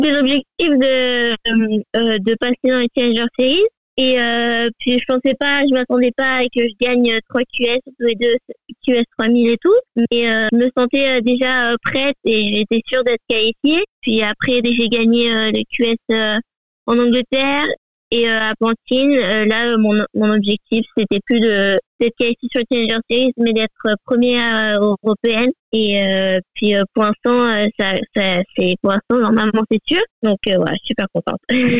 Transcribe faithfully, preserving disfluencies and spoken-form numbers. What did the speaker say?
Des objectifs de, euh, de passer dans les Challenger Series. Et euh, puis je pensais pas, je m'attendais pas à que je gagne trois Q S, tous les deux Q S trois mille et tout. Mais euh, je me sentais euh, déjà euh, prête et j'étais sûre d'être qualifiée. Puis après, j'ai gagné euh, le Q S euh, en Angleterre et euh, à Pantine. Euh, là, mon, mon objectif, c'était plus de d'être qualifiée sur le Challenger Series, mais d'être euh, première euh, européenne. Et euh, puis euh, pour l'instant, euh, ça, ça, c'est pour l'instant normalement c'est sûr. Donc euh, voilà, je suis super contente.